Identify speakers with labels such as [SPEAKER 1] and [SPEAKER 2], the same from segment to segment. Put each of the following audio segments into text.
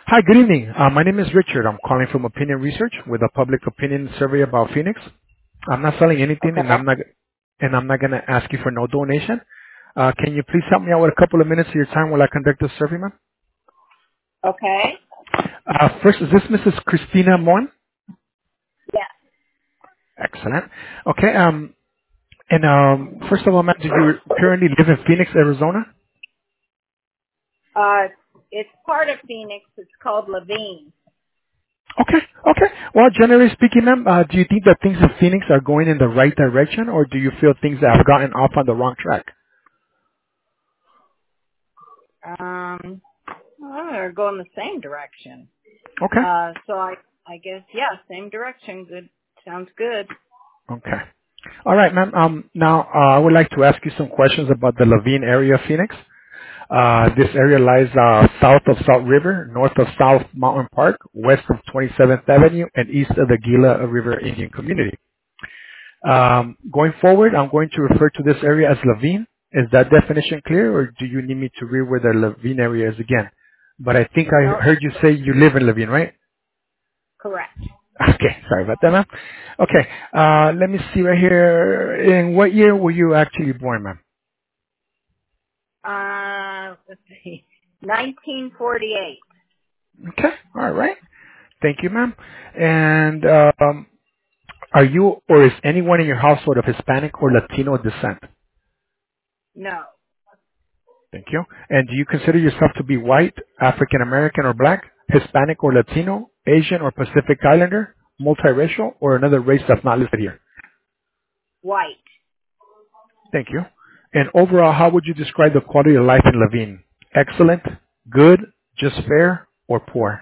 [SPEAKER 1] Hi, good evening. My name is Richard. I'm calling from Opinion Research with a public opinion survey about Phoenix. I'm not selling anything, and
[SPEAKER 2] Okay.
[SPEAKER 1] I'm not going to ask you for no donation. Can you please help me out with a couple of minutes of your time while I conduct this survey, ma'am?
[SPEAKER 2] Okay.
[SPEAKER 1] First, is this Mrs. Christina Mon?
[SPEAKER 2] Yes.
[SPEAKER 1] Excellent. Okay. First of all, ma'am, do you currently live in Phoenix, Arizona?
[SPEAKER 2] Uh, it's part of Phoenix. It's called Levine.
[SPEAKER 1] Okay. Okay. Well, generally speaking, ma'am, do you think that things in Phoenix are going in the right direction, or do you feel things have gotten off on the wrong track?
[SPEAKER 2] Well, they're going the same direction.
[SPEAKER 1] Okay.
[SPEAKER 2] So I guess, yeah, same direction. Good. Sounds good.
[SPEAKER 1] Okay. All right, ma'am. Now, I would like to ask you some questions about the Levine area of Phoenix. This area lies south of Salt River, north of South Mountain Park, west of 27th Avenue, and east of the Gila River Indian Community. Going forward, I'm going to refer to this area as Levine. Is that definition clear, or do you need me to read where the Levine area is again? But I think I
[SPEAKER 2] No,
[SPEAKER 1] heard you say you live in Levine, right?
[SPEAKER 2] correct.
[SPEAKER 1] Okay, sorry about that, ma'am. Okay, let me see right here. In what year were you actually born, ma'am?
[SPEAKER 2] Let's see. 1948.
[SPEAKER 1] Okay, all right. Thank you, ma'am. And are you or is anyone in your household of Hispanic or Latino descent?
[SPEAKER 2] No.
[SPEAKER 1] Thank you. And do you consider yourself to be white, African American or black, Hispanic or Latino, Asian or Pacific Islander, multiracial, or another race that's not listed here?
[SPEAKER 2] White.
[SPEAKER 1] Thank you. And overall, how would you describe the quality of life in Levine? Excellent, good, just fair, or poor?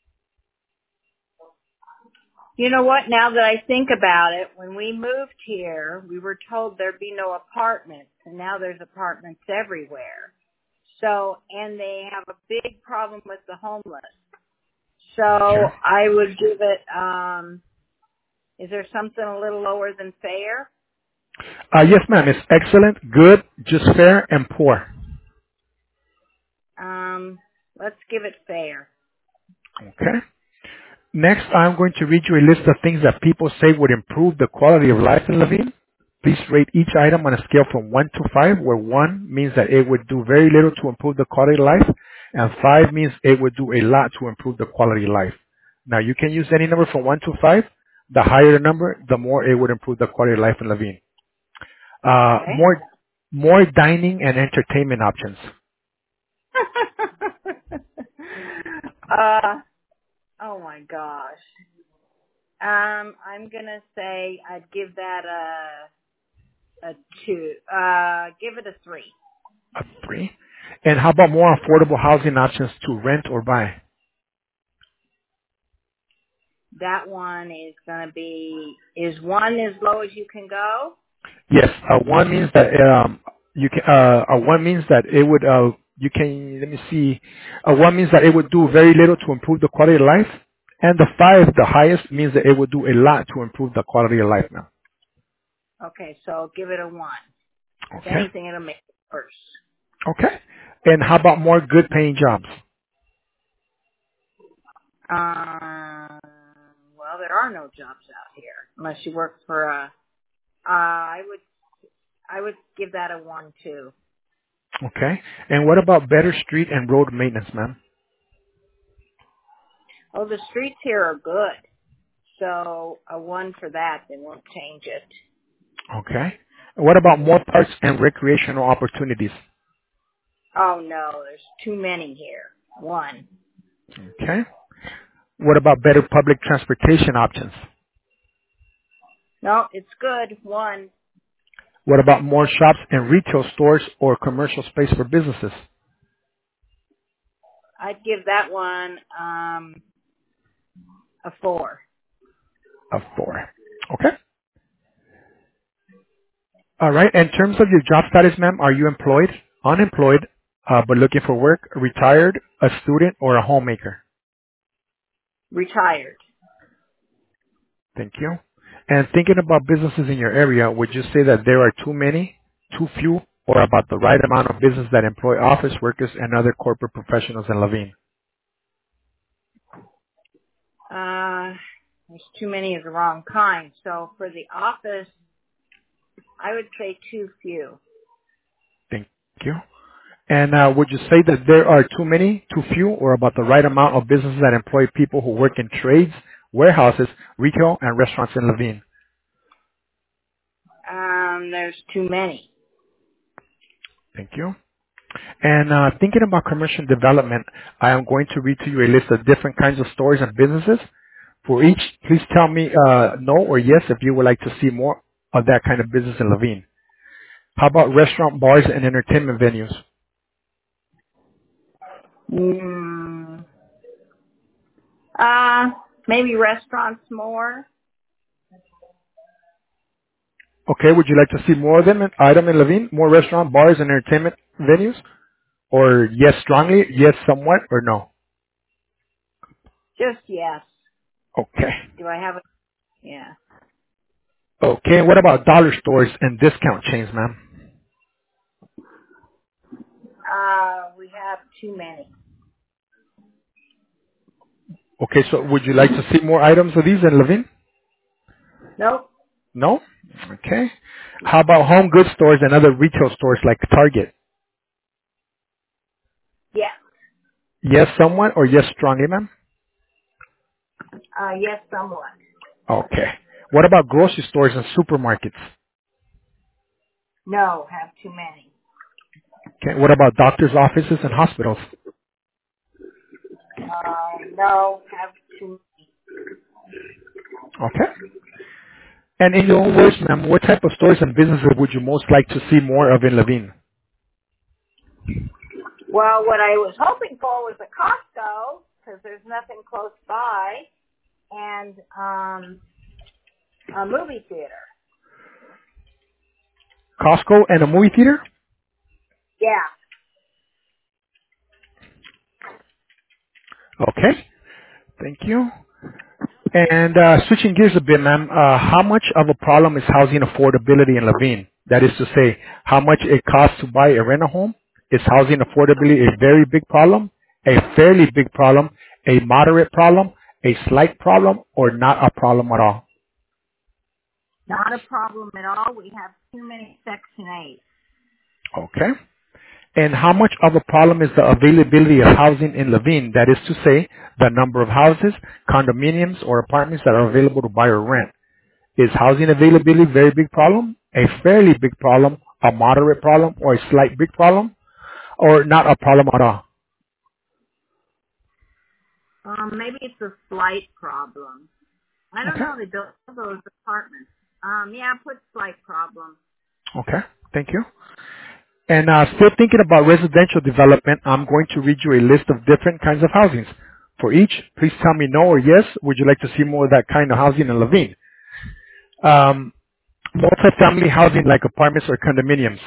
[SPEAKER 2] You know what? Now that I think about it, when we moved here, we were told there'd be no apartments, and now there's apartments everywhere. So, and they have a big problem with the homeless. So
[SPEAKER 1] Okay.
[SPEAKER 2] I would give it, is there something a little lower than fair?
[SPEAKER 1] Yes, ma'am. It's excellent, good, just fair, and poor.
[SPEAKER 2] Let's give it fair.
[SPEAKER 1] Okay. Next, I'm going to read you a list of things that people say would improve the quality of life in Levine. Please rate each item on a scale from 1 to 5, where 1 means that it would do very little to improve the quality of life, and 5 means it would do a lot to improve the quality of life. Now, you can use any number from 1 to 5. The higher the number, the more it would improve the quality of life in Levine. Uh,
[SPEAKER 2] Okay.
[SPEAKER 1] more, more dining and entertainment options.
[SPEAKER 2] uh, oh my gosh. I'm gonna say I'd give that a 2. Give it a 3.
[SPEAKER 1] A 3. And how about more affordable housing options to rent or buy?
[SPEAKER 2] That one is gonna be, is 1 as low as you can go?
[SPEAKER 1] Yes, one means that you can. One means that it would. You can. Let me see. One means that it would do very little to improve the quality of life, and the 5, the highest, means that it would do a lot to improve the quality of life. Now.
[SPEAKER 2] Okay, so give it a 1. If
[SPEAKER 1] Okay.
[SPEAKER 2] anything, it'll make it worse.
[SPEAKER 1] Okay. And how about more good-paying jobs?
[SPEAKER 2] Well, there are no jobs out here unless you work for a. I would give that a 1 too.
[SPEAKER 1] Okay. And what about better street and road maintenance, ma'am?
[SPEAKER 2] Oh, the streets here are good, so a 1 for that. They won't change it.
[SPEAKER 1] Okay. And what about more parks and recreational opportunities?
[SPEAKER 2] Oh no, there's too many here. 1.
[SPEAKER 1] Okay. What about better public transportation options?
[SPEAKER 2] No, it's good. 1.
[SPEAKER 1] What about more shops and retail stores or commercial space for businesses?
[SPEAKER 2] I'd give that one a 4.
[SPEAKER 1] A 4. Okay. All right. In terms of your job status, ma'am, are you employed, unemployed, but looking for work, retired, a student, or a homemaker?
[SPEAKER 2] Retired.
[SPEAKER 1] Thank you. And thinking about businesses in your area, would you say that there are too many, too few, or about the right amount of business that employ office workers and other corporate professionals in Levine?
[SPEAKER 2] There's too many of the wrong kind. So for the office, I would say too few.
[SPEAKER 1] Thank you. And would you say that there are too many, too few, or about the right amount of businesses that employ people who work in trades, warehouses, retail, and restaurants in Levine?
[SPEAKER 2] There's too many.
[SPEAKER 1] Thank you. And thinking about commercial development, I am going to read to you a list of different kinds of stores and businesses. For each, please tell me no or yes if you would like to see more of that kind of business in Levine. How about restaurant, bars, and entertainment venues?
[SPEAKER 2] Mm, maybe restaurants more.
[SPEAKER 1] Okay, would you like to see more of them, item in Levine? More restaurant, bars, and entertainment venues? Or yes strongly, yes somewhat, or no?
[SPEAKER 2] Just yes.
[SPEAKER 1] Okay.
[SPEAKER 2] Do I have a, yeah.
[SPEAKER 1] Okay, what about dollar stores and discount chains, ma'am?
[SPEAKER 2] We have too many.
[SPEAKER 1] Okay, so would you like to see more items of these in Levine?
[SPEAKER 2] Nope.
[SPEAKER 1] No? Okay. How about home goods stores and other retail stores like Target?
[SPEAKER 2] Yes.
[SPEAKER 1] Yes somewhat or yes strongly, ma'am?
[SPEAKER 2] Yes, somewhat.
[SPEAKER 1] Okay. What about grocery stores and supermarkets?
[SPEAKER 2] No, have too many.
[SPEAKER 1] Okay. What about doctors' offices and hospitals?
[SPEAKER 2] No, have too
[SPEAKER 1] Okay. And in your own words, ma'am, what type of stores and businesses would you most like to see more of in Levine?
[SPEAKER 2] Well, what I was hoping for was a Costco, because there's nothing close by, and a movie theater.
[SPEAKER 1] Costco and a movie theater?
[SPEAKER 2] Yeah.
[SPEAKER 1] Okay. Thank you. And switching gears a bit, ma'am, how much of a problem is housing affordability in Levine? That is to say, how much it costs to buy a rental home? Is housing affordability a very big problem, a fairly big problem, a moderate problem, a slight problem, or not a problem at all?
[SPEAKER 2] Not a problem at all. We have too many Section 8.
[SPEAKER 1] Okay. And how much of a problem is the availability of housing in Levine? That is to say, the number of houses, condominiums, or apartments that are available to buy or rent. Is housing availability a very big problem, a fairly big problem, a moderate problem, or a slight big problem, or not a problem at all?
[SPEAKER 2] Maybe it's a slight problem. I don't
[SPEAKER 1] Okay.
[SPEAKER 2] know. They built those apartments. Yeah, put slight problem.
[SPEAKER 1] Okay. Thank you. And still thinking about residential development, I'm going to read you a list of different kinds of housings. For each, please tell me no or yes. Would you like to see more of that kind of housing in Levine? Um, multifamily housing like apartments or condominiums?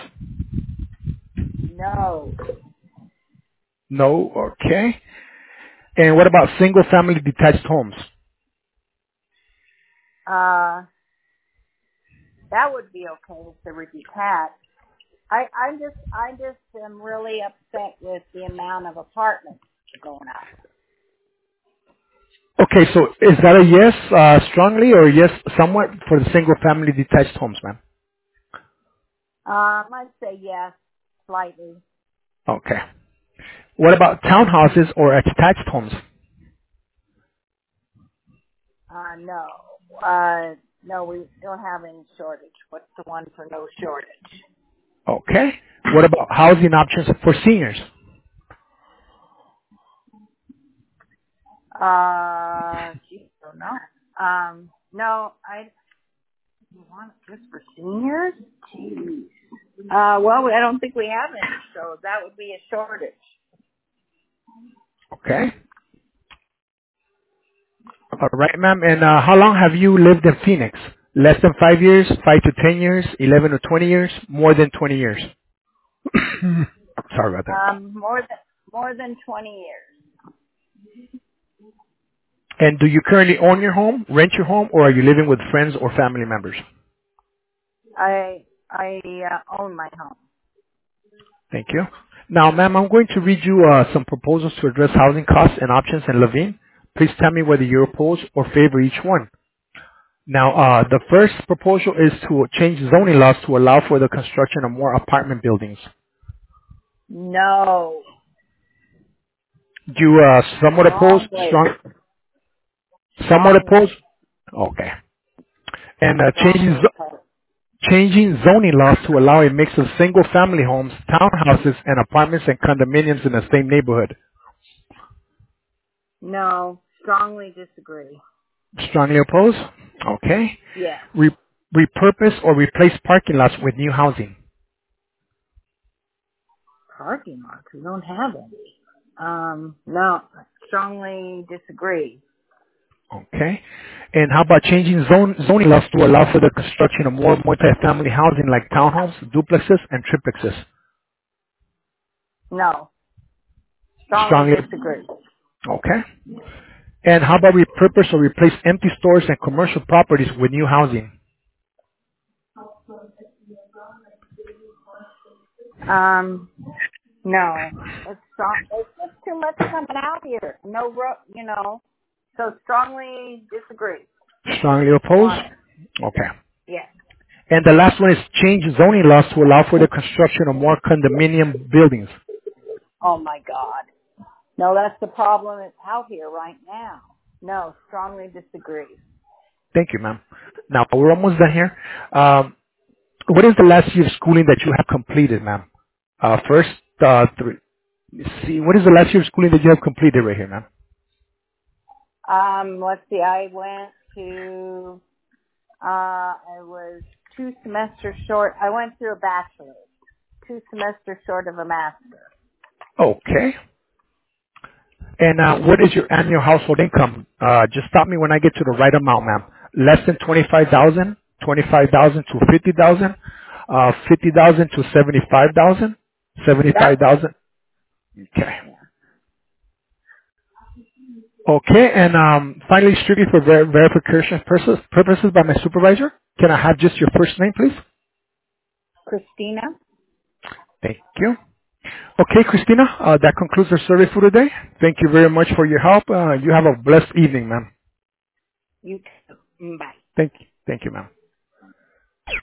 [SPEAKER 2] No.
[SPEAKER 1] No. Okay. And what about single family detached homes?
[SPEAKER 2] That would be okay if they were detached. I just am really upset with the amount of apartments going up.
[SPEAKER 1] Okay, so is that a yes strongly or yes somewhat for the single family detached homes, ma'am?
[SPEAKER 2] I'd say yes, slightly.
[SPEAKER 1] Okay. What about townhouses or attached homes?
[SPEAKER 2] No. No, we don't have any shortage. What's the one for no shortage?
[SPEAKER 1] Okay. What about housing options for seniors?
[SPEAKER 2] Geez, I don't know. No, you want it just for seniors? Jeez. Well, I don't think we have any, so that would be a shortage.
[SPEAKER 1] Okay. All right, ma'am. And how long have you lived in Phoenix? Less than 5 years, 5 to 10 years, 11 to 20 years, more than 20 years? Sorry about that.
[SPEAKER 2] More than 20 years.
[SPEAKER 1] And do you currently own your home, rent your home, or are you living with friends or family members?
[SPEAKER 2] I own my home.
[SPEAKER 1] Thank you. Now, ma'am, I'm going to read you some proposals to address housing costs and options in Levine. Please tell me whether you oppose or favor each one. Now, the first proposal is to change zoning laws to allow for the construction of more apartment buildings.
[SPEAKER 2] No.
[SPEAKER 1] You somewhat oppose,
[SPEAKER 2] Strongly.
[SPEAKER 1] somewhat oppose?
[SPEAKER 2] Strongly.
[SPEAKER 1] Okay. And
[SPEAKER 2] Strongly opposed.
[SPEAKER 1] changing zoning laws to allow a mix of single-family homes, townhouses, and apartments and condominiums in the same neighborhood.
[SPEAKER 2] No. Strongly disagree.
[SPEAKER 1] Strongly oppose? Okay.
[SPEAKER 2] Yes.
[SPEAKER 1] Repurpose or replace parking lots with new housing.
[SPEAKER 2] Parking lots. We don't have any. No. Strongly disagree.
[SPEAKER 1] Okay. And how about changing zoning laws to allow for the construction of more multifamily housing like townhomes, duplexes, and triplexes?
[SPEAKER 2] No. Strongly
[SPEAKER 1] Strongly.
[SPEAKER 2] disagree.
[SPEAKER 1] Okay. And how about repurpose or replace empty stores and commercial properties with new housing?
[SPEAKER 2] No. It's strong. There's just too much coming out here. No, so strongly disagree.
[SPEAKER 1] Strongly oppose?
[SPEAKER 2] Want it.
[SPEAKER 1] Okay.
[SPEAKER 2] Yes.
[SPEAKER 1] And the last one is change zoning laws to allow for the construction of more condominium buildings.
[SPEAKER 2] Oh my God. No, that's the problem that's out here right now. No, strongly disagree.
[SPEAKER 1] Thank you, ma'am. Now, we're almost done here. What is the last year of schooling that you have completed, ma'am? First, let's see, what is the last year of schooling that you have completed right here, ma'am?
[SPEAKER 2] Let's see, I went to, I was 2 semesters short. I went through a bachelor's, 2 semesters short of a master's.
[SPEAKER 1] Okay. And what is your annual household income? Just stop me when I get to the right amount, ma'am. Less than 25,000, 25,000 to 50,000, 50,000 to 75,000,
[SPEAKER 2] Yep.
[SPEAKER 1] 75,000. Okay.
[SPEAKER 2] Yeah.
[SPEAKER 1] Okay, and finally, strictly for verification purposes by my supervisor, can I have just your first name, please?
[SPEAKER 2] Christina,
[SPEAKER 1] Thank you. Okay, Christina, that concludes our survey for today. Thank you very much for your help. You have a blessed evening, ma'am.
[SPEAKER 2] you too. Bye.
[SPEAKER 1] Thank you, ma'am.